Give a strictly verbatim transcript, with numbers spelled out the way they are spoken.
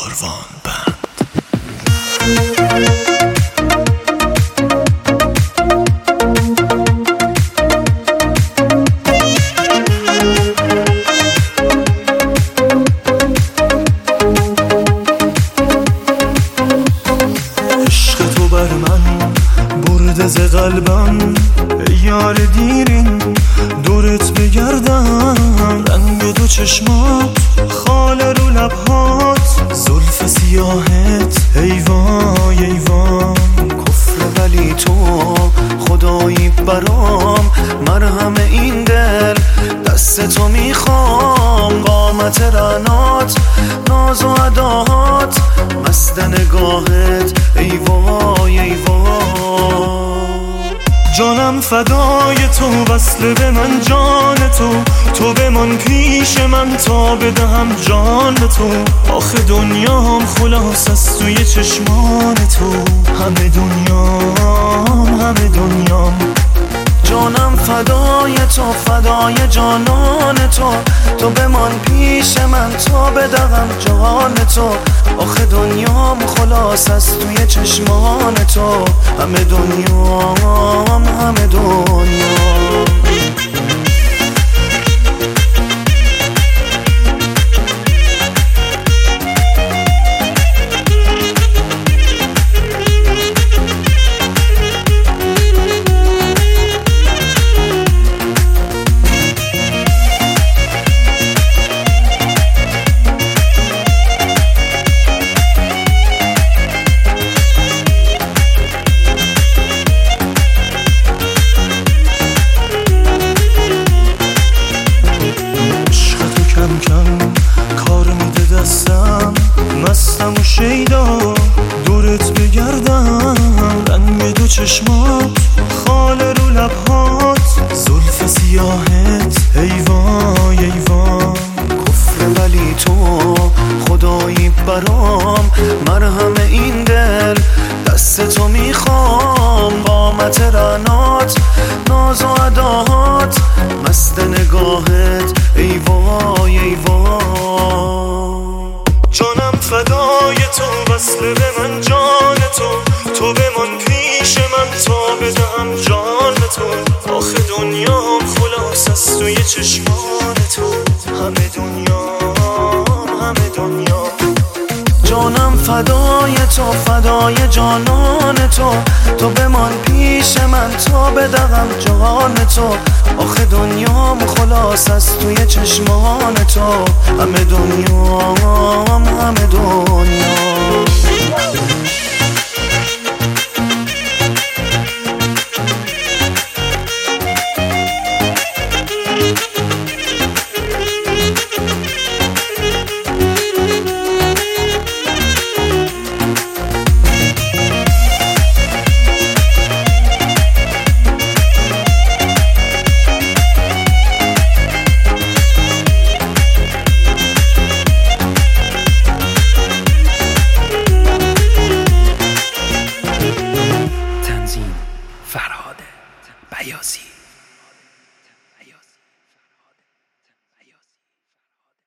کاروان بند. عشق تو بر من برده ز قلبم، یار دیرین دورت بگردم. رنگ دو چشمات خال رو لبهات، زلف سیاهت ای وای ای وای. کفر ولی تو خدایی برام، مرهم این دل دست تو میخوام. قامت رعنات ناز و اداهات، مست نگاهت ای وای ای وای. جانم فدای تو، وصل به من جان تو. تو بمان پیش من تا بدهم جان به تو. آخه دنیام خلاص از توی چشمان تو. همه دنیام همه دنیام. جانم فدای تو، فدای جانان تو. تو بمان پیش من تا بدهم جان تو. آخه دنیام خلاص از توی چشمان تو. همه دنیام همه دنیام. مستم و شیدا دورت بگردم. رنگ دو چشمات خال رو لبهات، زلف سیاهت ای وای ای وای. کفر ولی تو خدایی برام، مرهم این دل دست تو میخوام. قامت رعنات ناز و اداهات، مست نگاهت ای وای ای وای. جانم فدای تو، وصل به من جان تو. تو بمان پیش من تا بدهم جان به تو. آخه دنیام خلاص از توی چشمان تو. همه دنیام همه دنیام. جانم فدای تو، فدای جانان تو. تو بمان پیش من تا بدهم جان تو. آخه دنیام خلاص از توی چشمان تو. همه دنیام همه دنیام.